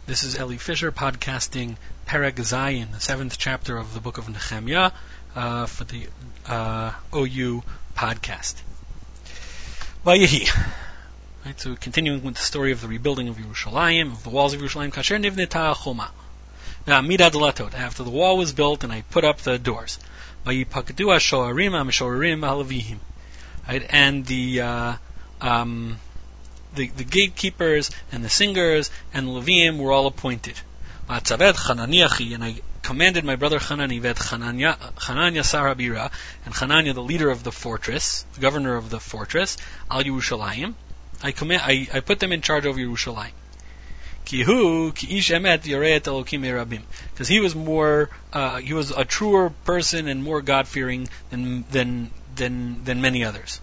This is Eli Fisher podcasting Perek Zayin, the 7th chapter of the book of Nehemiah, for the OU podcast. Vayehi. Right, so continuing with the story of the rebuilding of Yerushalayim, of the walls of Yerushalayim, Kasher Nivneta Choma. Midad Latot. After the wall was built and I put up the doors. Vayipakdu ShoarimAmishorim Halavihim. Right, and the gatekeepers and the singers and the Leviim were all appointed. And I commanded my brother Hanani, Hananya Sarabira, and Hananya, the leader of the fortress, the governor of the fortress, Al Yerushalayim. I put them in charge over Yerushalayim. Because he was he was a truer person and more God-fearing than many others.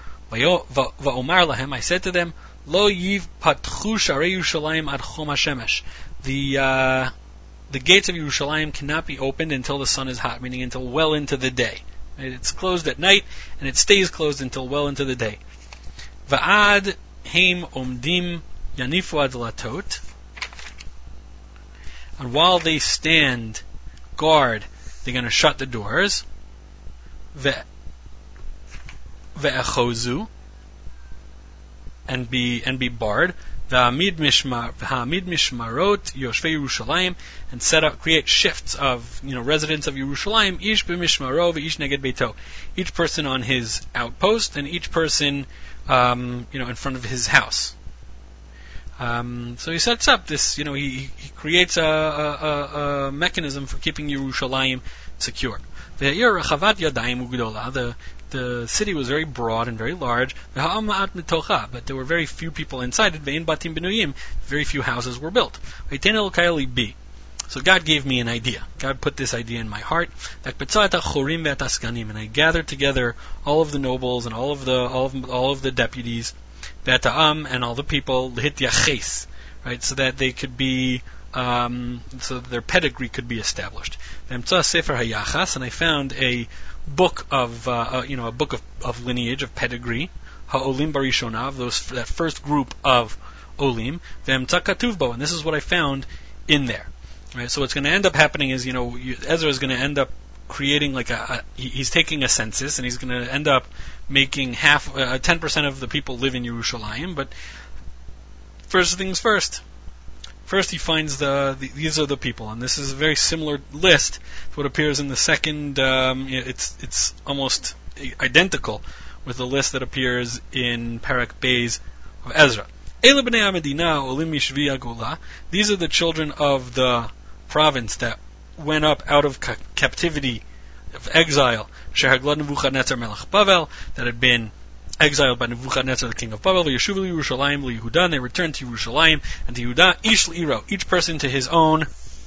I said to them, Lo yiv patchu sharei Yerushalayim ad chom hashemesh. The gates of Yerushalayim cannot be opened until the sun is hot, meaning until well into the day. It's closed at night, and it stays closed until well into the day. Va'ad heim omdim yanifu ad latot. And while they stand guard, they're going to shut the doors. Ve'echozu. And be barred. V'hamid mishmarot yoshvei Yerushalayim, and create shifts of residents of Yerushalayim. Ish b'mishmaro v'ish neged beito. Each person on his outpost and each person in front of his house. So he sets up this. He creates a mechanism for keeping Yerushalayim secure. The city was very broad and very large, but there were very few people inside it. Very few houses were built. So God gave me an idea. God put this idea in my heart. And I gathered together all of the nobles and all of the deputies, and all the people, right, so that they could be, so that their pedigree could be established. And I found a book of lineage, of pedigree, ha'olim barishona, of that first group of olim, and this is what I found in there. Right, so what's going to end up happening is, Ezra is going to end up creating he's taking a census, and he's going to end up making 10% of the people live in Yerushalayim. But first things first. First, he finds these are the people, and this is a very similar list to what appears in the second. It's almost identical with the list that appears in Perek Beis of Ezra. These are the children of the province that went up out of captivity, of exile, that had been exiled by Nebuchadnezzar, the king of Babel. And they returned to Yerushalayim, and to Yehuda, ish l'iro, each person to his own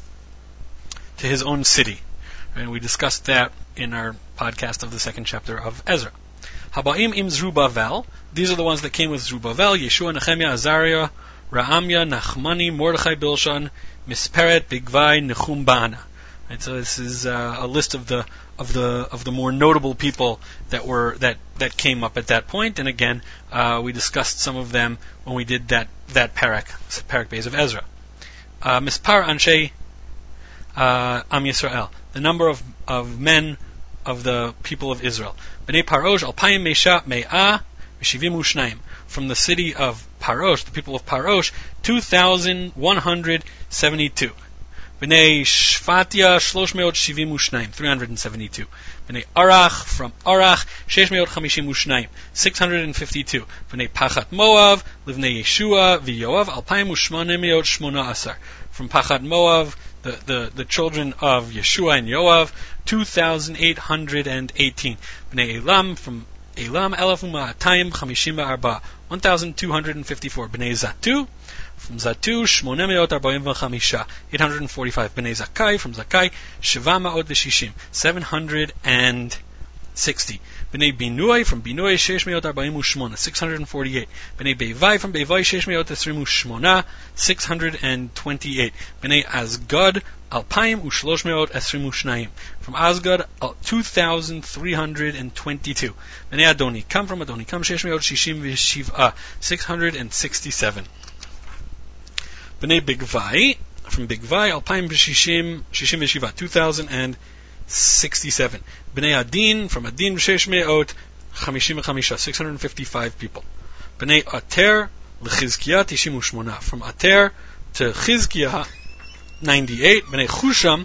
city. And we discussed that in our podcast of the second chapter of Ezra. Habaim im Zerubbabel, these are the ones that came with Zerubbabel: Yeshua, Nehemiah, Azariah, Ra'amya, Nachmani, Mordechai, Bilshan, Misperet, Bigvai, Nechum, Ba'ana. Right, so this is a list of the more notable people that came up at that point. And again, we discussed some of them when we did that Perek Beis of Ezra. Mispar Anshe Am Yisrael, the number of men of the people of Israel. Bnei Parosh Alpayim Meisha Me'ah V'Shivim U'Shnayim. From the city of Parosh, the people of Parosh, 2,172. Bnei Shfatia 372. Bnei Arach, from Arach, 652. Bnei Pachat Moav, Livnei Yeshua, V'Yoav, 2,818. From Pachat Moav, the children of Yeshua and Yoav, 2,818. Bnei Elam, from Elam, 1,254. 1,254. Bnei Zatu, from Zatu, 845. Bnei Zakai, from Zakai, 760. 760. Bnei Binui, from Binui, 648. Bnei Bevai, from Bevai, 628. Bnei Azgad, 2,322. From Azgad, 2,322. Bnei Adoni, come from Adoni, come 667. B'nei Bigvai, from Bigvai, Alpayim B'shishim, 2067. B'nei Adin, from Adin B'shesh Me'ot, 655 people. B'nei Ater, L'Chizkiah, 98. From Ater to Chizkiah, 98. B'nei Chusham,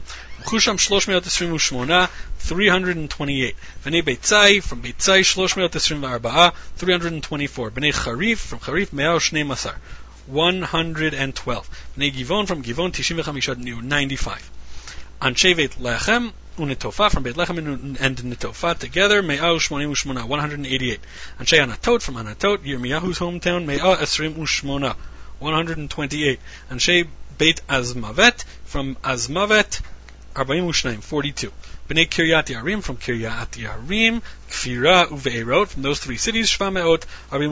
328, 328. B'nei Beitzai, from Beitzai, 324, 324. B'nei Charif, from Charif, 112, 112. B'nei Givon, from Givon, 95, 95. Anshe Beit Lechem, Unetofa, from Beit Lechem and Netofa together, 188. Anshe Anatot, from Anatot, Yirmiyahu's hometown, 128. Anshe Beit Azmavet, from Azmavet, 42. B'nei Kiryat Yarim, from Kiryat Yarim, Kfira Uve'erot, from those three cities, Shva Me'ot,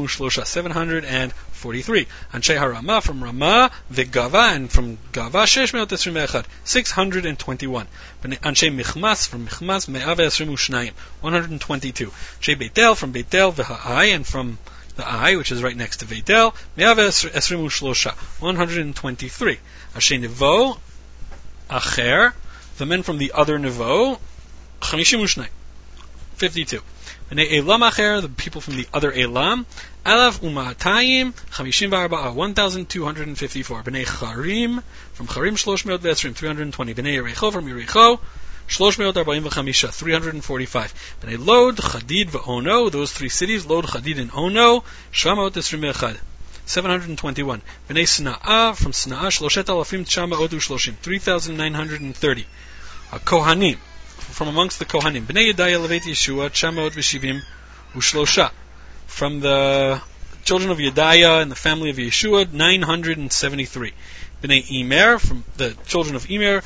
743. Anshe HaRama, from Ramah, Ve'Gava, and from Gava, 621. Anshe Michmas, from Michmas, 122. Anshe Beitel, from Beitel, Ve'Ha'ai, and from the Ai, which is right next to Beitel, 123. Anshe Nevo, Acher, the men from the other Nevo, 52. B'nei Elam Acher, the people from the other Elam, Alaf Umatayim, 1,254. B'nei Charim, from Charim, 320. B'nei Yericho, from Yericho, 345. B'nei Lod, Chadid, Ve'Ono, those three cities, Lod, Chadid, and Ono, 721. B'nei Sna'ah, from Sna'ah, 3,930. Kohanim, from amongst the Kohanim. B'nei Yedaya Levet Yeshua, 973. From the children of Yedaya and the family of Yeshua, 973. B'nei Imer, from the children of Imer,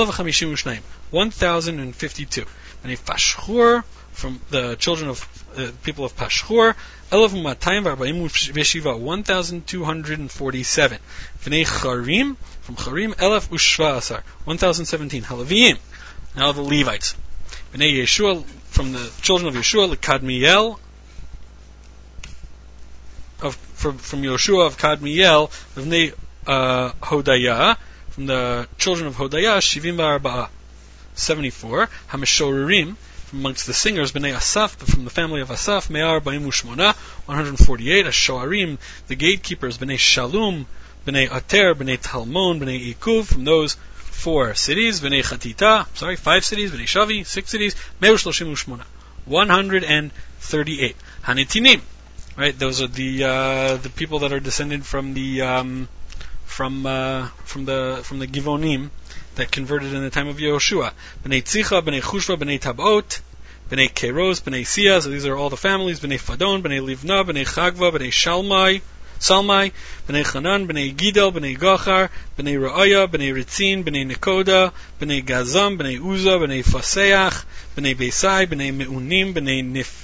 1,052. B'nei Pashhur, from the children of people of Pashhur, 1,247. B'nei Charim, from Charim, 1,017. Halavim, now the Levites. B'nei Yeshua, from the children of Yeshua, Kadmiel, from Yeshua of Kadmiel, B'nei Hodaya, from the children of Hodaya, 74. Hameshorerim, from amongst the singers, B'nei Asaf, from the family of Asaf, 148. Ashoarim, the gatekeepers, B'nei Shalom, B'nei Ater, B'nei Talmon, B'nei Ikuv, from those 4 cities, B'nei Chatita, 5 cities, B'nei Shavi, 6 cities, 138. Hanetinim, right? Those are the people that are descended from the Givonim that converted in the time of Yehoshua. B'nei Tzicha, B'nei Chushva, B'nei Tabot, B'nei Keros, B'nei Sia, so these are all the families, B'nei Fadon, B'nei Livna, B'nei Chagva, B'nei Salmai, B'nei Chanan, B'nei Gidel, B'nei Gachar, B'nei Ra'aya, B'nei Ritzin, B'nei Nekoda, B'nei Gazam, B'nei Uza, B'nei Faseach, B'nei Beisai, B'nei Meunim, B'nei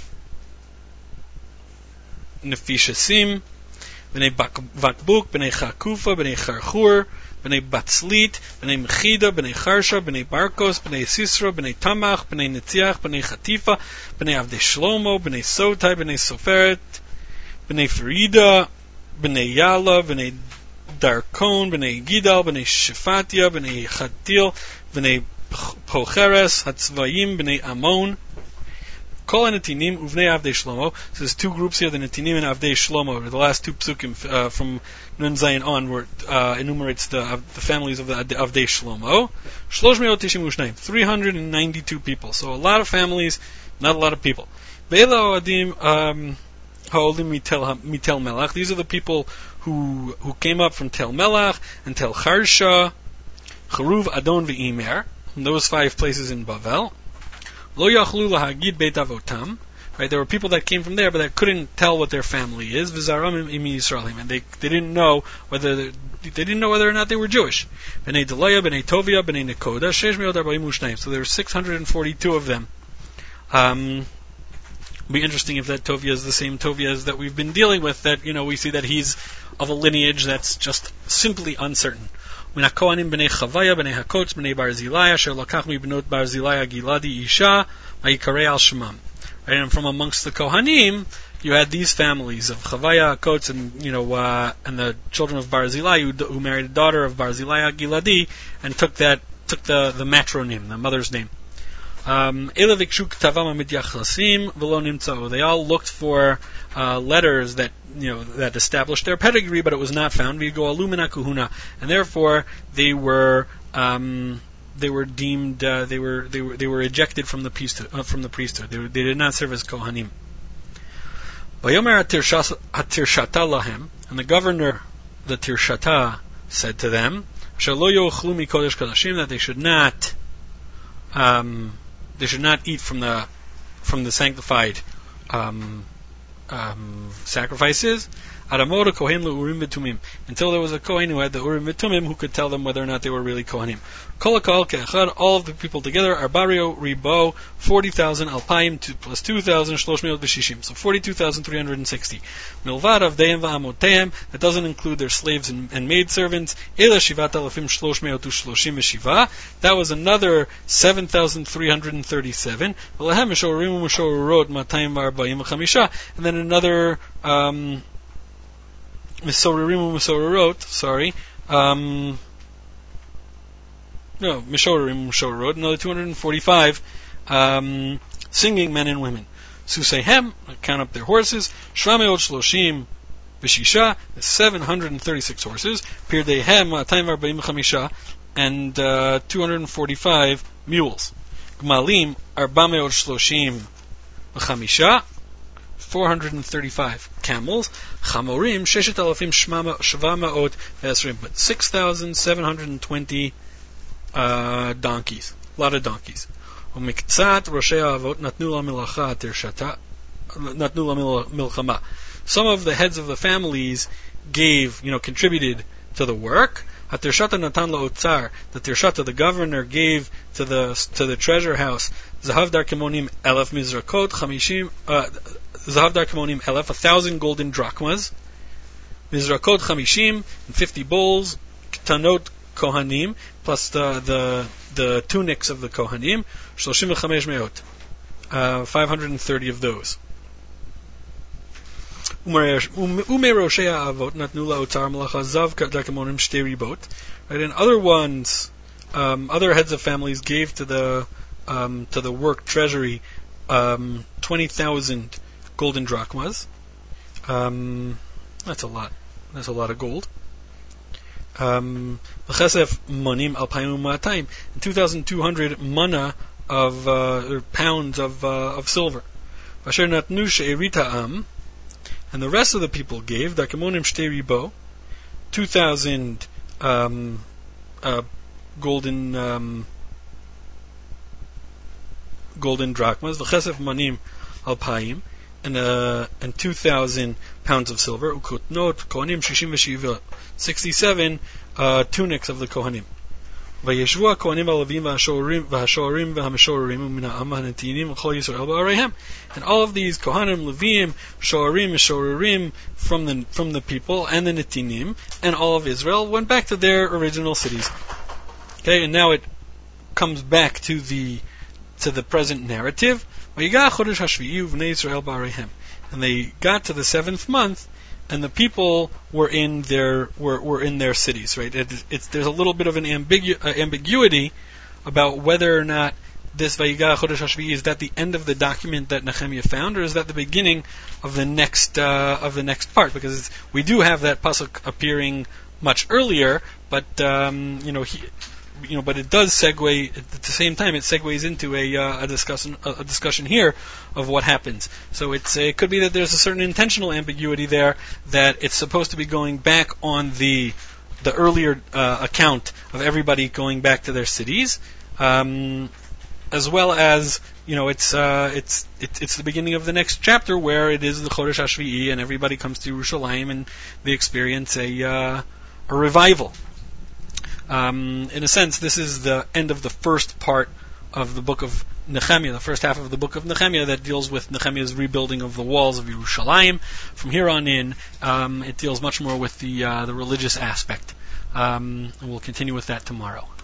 Nefishasim, B'nei Vakbuk, B'nei Chakufa, B'nei Charchur, B'nei Batzlit, B'nei Mechida, B'nei Charsha, B'nei Barkos, B'nei Sisra, B'nei Tamach, B'nei Netziach, B'nei Chatifa, B'nei Avdei Shlomo, B'nei Sotai, B'nei Soferet, B'nei Ferida, B'nei Yala, B'nei Darkon, B'nei Gidal, B'nei Shefatia, B'nei Chatil, B'nei Pocheres, Hatzvayim, B'nei Amon, Kol Netinim, Uvnei Avdei Shlomo. So there's 2 groups here, the Netinim and Avdei Shlomo. The last 2 psukim from Nun Zayin on, where enumerates the families of the Avdei Shlomo. 392 people. So a lot of families, not a lot of people. Ve'ela Oadim Ha'olim Mitel Melach. These are the people who came up from Tel Melach and Tel Charsha, Charuv, Adon, Ve'imer, from those 5 places in Bavel. Lo yachlu lahagid beit avotam. Right, there were people that came from there, but that couldn't tell what their family is. V'zaram im Yisraelim, and they didn't know whether or not they were Jewish. B'nei Delaya, B'nei Tovia, B'nei Nekoda, 642. So there were 642 of them. It'd be interesting if that Tovia is the same Tovia as that we've been dealing with. That we see that he's of a lineage that's just simply uncertain. Min HaKohanim B'nei Chavaya, B'nei HaKotz, B'nei Barzilai, Asher Lakach Mi B'not Barzilai Giladi Isha, Vayikarei Al Shemam. Right, and from amongst the Kohanim, you had these families of Chavaya, Kotz, and and the children of Barzillai who married a daughter of Barzillai Giladi and took the matronym, the mother's name. They all looked for letters that established their pedigree, but it was not found. And therefore they were deemed they were ejected from the priesthood. They did not serve as kohanim. And the governor, the Tirshata, said to them that they should not eat from the sanctified sacrifices until there was a Kohen who had the Urim V'Tumim who could tell them whether or not they were really Kohanim. All of the people together are Bario Ribo 40,000 Alpayim plus 2,000 Shloshmeot B'Shishim, so 42,360. Milvad of Deim V'Amoteim, that doesn't include their slaves and maidservants. Ela Shivat Alafim Shloshmeot U'Shloshim V'Shiva, that was another 7,337. V'Lahem Mishorim U'Mishorot Matayim V'Arba'im V'Chamisha, and then another Mishorim U'Mishorot, Mishorim, another 245 singing men and women. Suseihem, count up their horses. Shrameot Shloshim B'Shisha, 736 horses. Pirdeihem, 245 and 245 mules. Gmalim, 430 B'Chamisha, 435 camels. Chamorim, 6,720 Vesrim, but 6,720 donkeys, a lot of donkeys. Some of the heads of the families contributed to the work. The Tirshata, the governor, gave to the treasure house Zahav Dar Kemonim 1,000 Mizrakot, 1,000 golden drachmas, Mizrakot 50 and 50 bowls, Ktanot Kohanim, plus the tunics of the Kohanim, 530 of those. Right, and other ones, other heads of families gave to the work treasury 20,000 golden drachmas. That's a lot. That's a lot of gold. L'chesef monim alpayim u'ma'atayim, and 2,200 mana of pounds of silver. Asher natnu she'erita am, and the rest of the people gave dakemonim shtei ribo, 2,000 golden drachmas. L'chesef monim alpayim, and 2,000 pounds of silver. Ukutnot kohanim 67 tunics of the kohanim. Vayeshvu kohanim alavim v'hashorim v'hamishorim min ha'am ha'netinim v'chol Yisrael ba'areihem. And all of these kohanim, levim, shorim, mishorim from the people and the netinim and all of Israel went back to their original cities. Okay, and now it comes back to the present narrative. And they got to the 7th month, and the people were in their cities. Right? There's a little bit of an ambiguity about whether or not this Vayigah Chodesh Hashvi'i is that the end of the document that Nehemiah found, or is that the beginning of the next part? Because we do have that pasuk appearing much earlier, but but it does segue at the same time. It segues into a discussion here of what happens. So it could be that there's a certain intentional ambiguity there, that it's supposed to be going back on the earlier account of everybody going back to their cities, as well as it's the beginning of the next chapter where it is the Chodesh Hashvi'i and everybody comes to Yerushalayim and they experience a revival. In a sense, this is the end of the first part of the book of Nehemiah, the first half of the book of Nehemiah that deals with Nehemiah's rebuilding of the walls of Yerushalayim. From here on in, it deals much more with the religious aspect. And we'll continue with that tomorrow.